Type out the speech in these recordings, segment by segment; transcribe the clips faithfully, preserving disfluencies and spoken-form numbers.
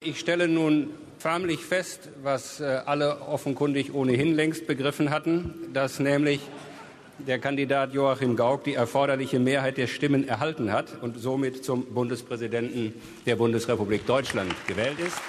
Ich stelle nun förmlich fest, was alle offenkundig ohnehin längst begriffen hatten, dass nämlich der Kandidat Joachim Gauck die erforderliche Mehrheit der Stimmen erhalten hat und somit zum Bundespräsidenten der Bundesrepublik Deutschland gewählt ist.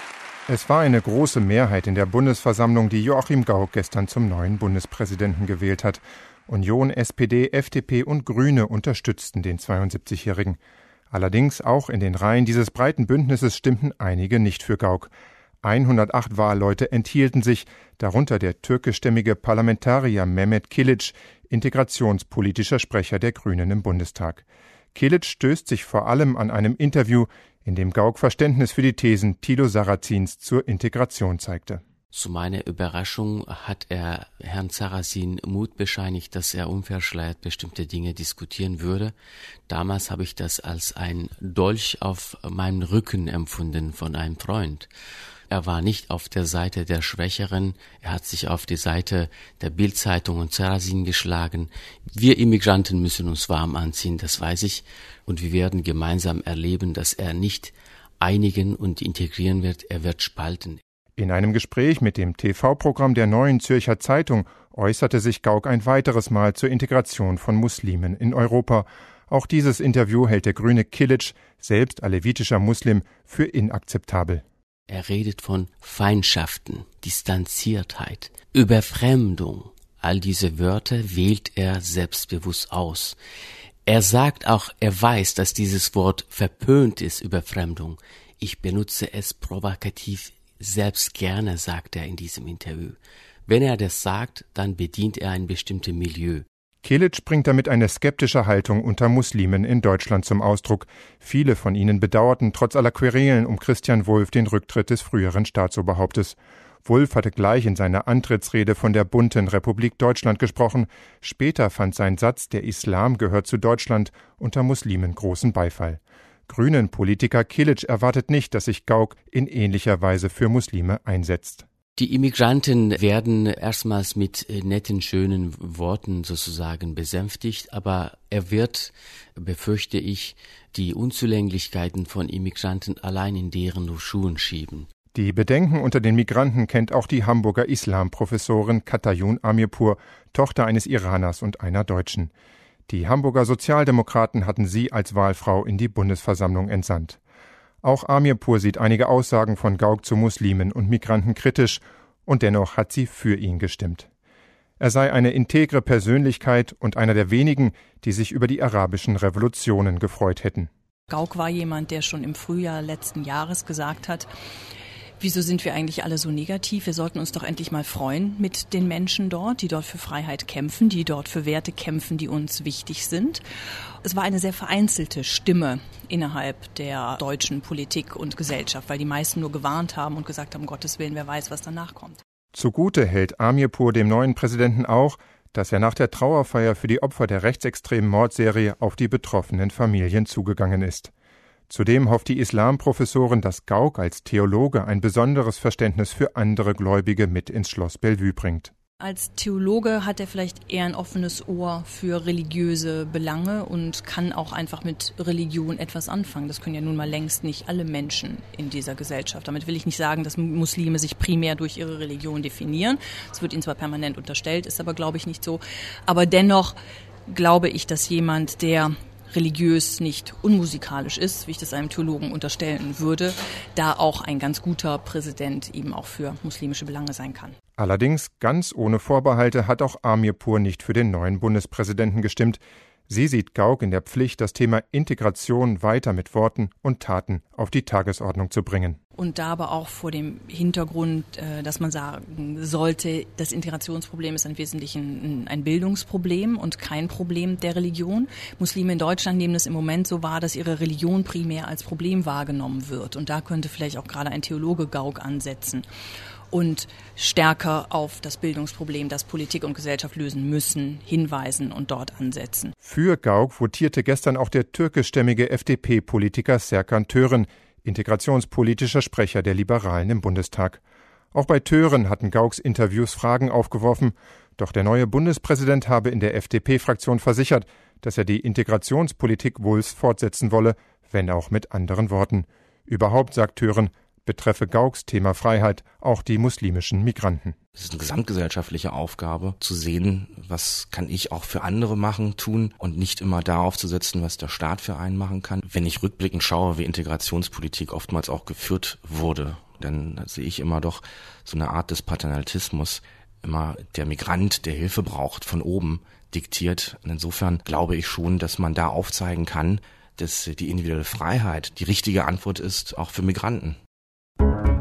Es war eine große Mehrheit in der Bundesversammlung, die Joachim Gauck gestern zum neuen Bundespräsidenten gewählt hat. Union, S P D, F D P und Grüne unterstützten den zweiundsiebzigjährigen. Allerdings auch in den Reihen dieses breiten Bündnisses stimmten einige nicht für Gauck. hundertacht Wahlleute enthielten sich, darunter der türkischstämmige Parlamentarier Mehmet Kilic, integrationspolitischer Sprecher der Grünen im Bundestag. Kilic stößt sich vor allem an einem Interview, in dem Gauck Verständnis für die Thesen Thilo Sarrazins zur Integration zeigte. Zu meiner Überraschung hat er Herrn Sarrazin Mut bescheinigt, dass er unverschleiert bestimmte Dinge diskutieren würde. Damals habe ich das als ein Dolch auf meinen Rücken empfunden von einem Freund. Er war nicht auf der Seite der Schwächeren, er hat sich auf die Seite der Bild-Zeitung und Sarrazin geschlagen. Wir Immigranten müssen uns warm anziehen, das weiß ich, und wir werden gemeinsam erleben, dass er nicht einigen und integrieren wird, er wird spalten. In einem Gespräch mit dem T V-Programm der Neuen Zürcher Zeitung äußerte sich Gauck ein weiteres Mal zur Integration von Muslimen in Europa. Auch dieses Interview hält der Grüne Kilic, selbst alevitischer Muslim, für inakzeptabel. Er redet von Feindschaften, Distanziertheit, Überfremdung. All diese Wörter wählt er selbstbewusst aus. Er sagt auch, er weiß, dass dieses Wort verpönt ist, Überfremdung. Ich benutze es provokativ selbst gerne, sagt er in diesem Interview. Wenn er das sagt, dann bedient er ein bestimmtes Milieu. Kilic bringt damit eine skeptische Haltung unter Muslimen in Deutschland zum Ausdruck. Viele von ihnen bedauerten trotz aller Querelen um Christian Wulff den Rücktritt des früheren Staatsoberhauptes. Wulff hatte gleich in seiner Antrittsrede von der bunten Republik Deutschland gesprochen. Später fand sein Satz, der Islam gehört zu Deutschland, unter Muslimen großen Beifall. Grünen-Politiker Kilic erwartet nicht, dass sich Gauck in ähnlicher Weise für Muslime einsetzt. Die Immigranten werden erstmals mit netten, schönen Worten sozusagen besänftigt, aber er wird, befürchte ich, die Unzulänglichkeiten von Immigranten allein in deren Schuhen schieben. Die Bedenken unter den Migranten kennt auch die Hamburger Islamprofessorin Katayun Amirpur, Tochter eines Iraners und einer Deutschen. Die Hamburger Sozialdemokraten hatten sie als Wahlfrau in die Bundesversammlung entsandt. Auch Amirpur sieht einige Aussagen von Gauck zu Muslimen und Migranten kritisch, und dennoch hat sie für ihn gestimmt. Er sei eine integre Persönlichkeit und einer der wenigen, die sich über die arabischen Revolutionen gefreut hätten. Gauck war jemand, der schon im Frühjahr letzten Jahres gesagt hat, wieso sind wir eigentlich alle so negativ? Wir sollten uns doch endlich mal freuen mit den Menschen dort, die dort für Freiheit kämpfen, die dort für Werte kämpfen, die uns wichtig sind. Es war eine sehr vereinzelte Stimme innerhalb der deutschen Politik und Gesellschaft, weil die meisten nur gewarnt haben und gesagt haben, um Gottes Willen, wer weiß, was danach kommt. Zugute hält Amirpur dem neuen Präsidenten auch, dass er nach der Trauerfeier für die Opfer der rechtsextremen Mordserie auf die betroffenen Familien zugegangen ist. Zudem hofft die Islamprofessorin, dass Gauck als Theologe ein besonderes Verständnis für andere Gläubige mit ins Schloss Bellevue bringt. Als Theologe hat er vielleicht eher ein offenes Ohr für religiöse Belange und kann auch einfach mit Religion etwas anfangen. Das können ja nun mal längst nicht alle Menschen in dieser Gesellschaft. Damit will ich nicht sagen, dass Muslime sich primär durch ihre Religion definieren. Das wird ihnen zwar permanent unterstellt, ist aber, glaube ich, nicht so. Aber dennoch glaube ich, dass jemand, der religiös nicht unmusikalisch ist, wie ich das einem Theologen unterstellen würde, da auch ein ganz guter Präsident eben auch für muslimische Belange sein kann. Allerdings ganz ohne Vorbehalte hat auch Amirpur nicht für den neuen Bundespräsidenten gestimmt. Sie sieht Gauck in der Pflicht, das Thema Integration weiter mit Worten und Taten auf die Tagesordnung zu bringen. Und da aber auch vor dem Hintergrund, dass man sagen sollte, das Integrationsproblem ist im Wesentlichen ein Bildungsproblem und kein Problem der Religion. Muslime in Deutschland nehmen es im Moment so wahr, dass ihre Religion primär als Problem wahrgenommen wird. Und da könnte vielleicht auch gerade ein Theologe Gauck ansetzen und stärker auf das Bildungsproblem, das Politik und Gesellschaft lösen müssen, hinweisen und dort ansetzen. Für Gauck votierte gestern auch der türkischstämmige F D P-Politiker Serkan Tören, integrationspolitischer Sprecher der Liberalen im Bundestag. Auch bei Tören hatten Gaucks Interviews Fragen aufgeworfen, doch der neue Bundespräsident habe in der F D P-Fraktion versichert, dass er die Integrationspolitik Wulffs fortsetzen wolle, wenn auch mit anderen Worten. Überhaupt, sagt Tören, betreffe Gauks Thema Freiheit auch die muslimischen Migranten. Es ist eine gesamtgesellschaftliche Aufgabe, zu sehen, was kann ich auch für andere machen, tun und nicht immer darauf zu setzen, was der Staat für einen machen kann. Wenn ich rückblickend schaue, wie Integrationspolitik oftmals auch geführt wurde, dann sehe ich immer doch so eine Art des Paternalismus, immer der Migrant, der Hilfe braucht, von oben diktiert. Und insofern glaube ich schon, dass man da aufzeigen kann, dass die individuelle Freiheit die richtige Antwort ist, auch für Migranten.